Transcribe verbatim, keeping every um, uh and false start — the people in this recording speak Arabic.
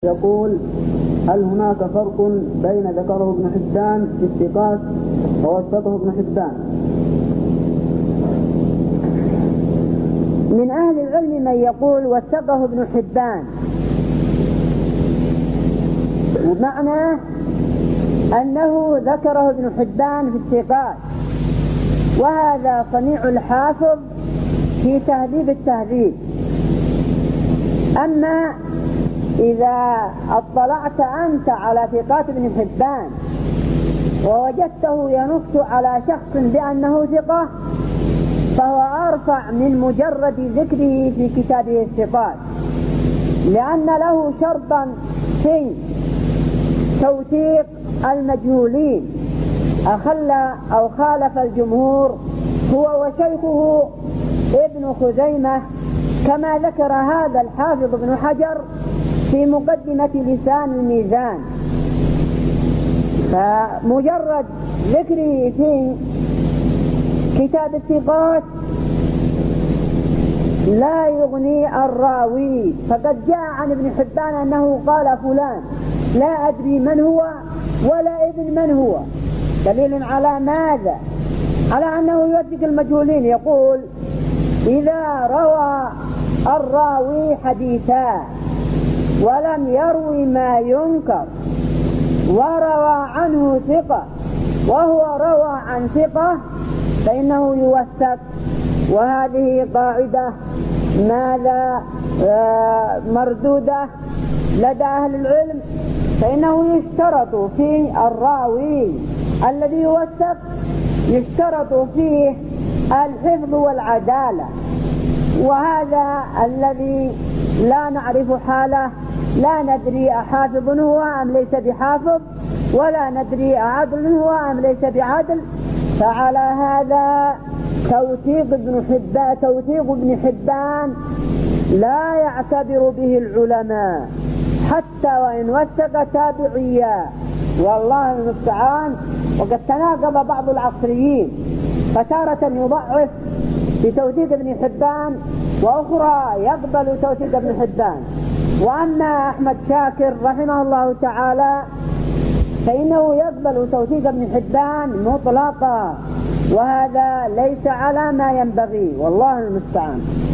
يقول: هل هناك فرق بين ذكره ابن حبان في الثقات ووثقه ابن حبان؟ من أهل العلم من يقول وثقه ابن حبان، ومعنى أنه ذكره ابن حبان في الثقات، وهذا صنيع الحافظ في تهذيب التهذيب. أما إذا اطلعت أنت على ثقات ابن حبان ووجدته ينص على شخص بأنه ثقة، فهو أرفع من مجرد ذكره في كتابه الثقات، لأن له شرطا في توثيق المجهولين أخل أو خالف الجمهور هو وشيخه ابن خزيمة، كما ذكر هذا الحافظ ابن حجر في مقدمة لسان الميزان. فمجرد ذكره في كتاب الثقات لا يغني الراوي، فقد جاء عن ابن حبان أنه قال فلان لا أدري من هو ولا ابن من هو، دليل على ماذا؟ على أنه يوثق المجهولين. يقول: إذا روى الراوي حديثا ولم يروي ما ينكر وروى عنه ثقة وهو روى عن ثقة فإنه يوثق. وهذه قاعدة ماذا آه مردودة لدى أهل العلم، فإنه يشترط في الراوي الذي يوثق يشترط فيه الحفظ والعدالة، وهذا الذي لا نعرف حاله، لا ندري أحافظ هو أم ليس بحافظ، ولا ندري أعدل هو أم ليس بعدل. فعلى هذا توثيق ابن حبان توثيق ابن حبان لا يعتبر به العلماء حتى وإن وثق تابعيا، والله المستعان. وقد تناقض بعض العصريين، فتارة يضعف بتوثيق ابن حبان وأخرى يقبل توثيق ابن حبان. وأما أحمد شاكر رحمه الله تعالى فإنه يقبل توثيق ابن حبان مطلقا، وهذا ليس على ما ينبغي، والله المستعان.